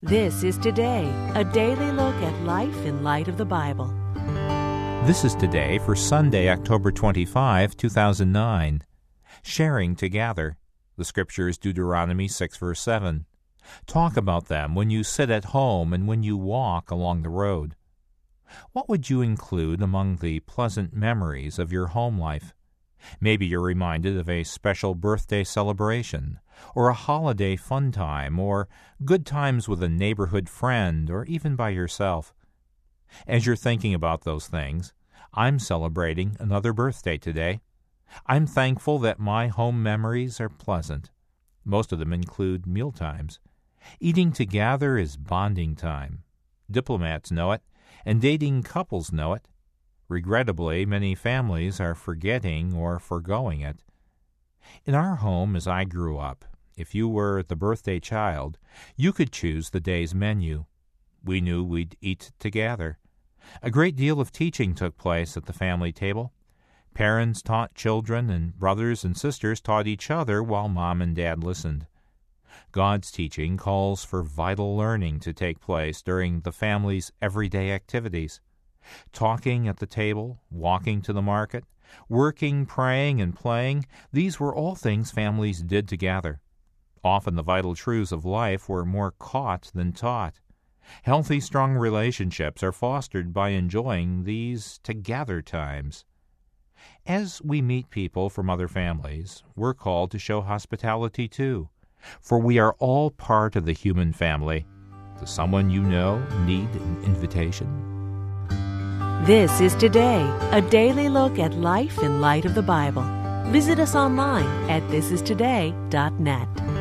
This is Today, a daily look at life in light of the Bible. This is Today for Sunday, October 25, 2009. Sharing to gather. The scripture is Deuteronomy 6, verse 7. Talk about them when you sit at home and when you walk along the road. What would you include among the pleasant memories of your home life? Maybe you're reminded of a special birthday celebration, or a holiday fun time, or good times with a neighborhood friend, or even by yourself. As you're thinking about those things, I'm celebrating another birthday today. I'm thankful that my home memories are pleasant. Most of them include meal times. Eating together is bonding time. Diplomats know it, and dating couples know it. Regrettably, many families are forgetting or forgoing it. In our home as I grew up, if you were the birthday child, you could choose the day's menu. We knew we'd eat together. A great deal of teaching took place at the family table. Parents taught children, and brothers and sisters taught each other while Mom and Dad listened. God's teaching calls for vital learning to take place during the family's everyday activities. Talking at the table, walking to the market, working, praying, and playing, these were all things families did together. Often the vital truths of life were more caught than taught. Healthy, strong relationships are fostered by enjoying these together times. As we meet people from other families, we're called to show hospitality too, for we are all part of the human family. Does someone you know need an invitation? This is Today, a daily look at life in light of the Bible. Visit us online at thisistoday.net.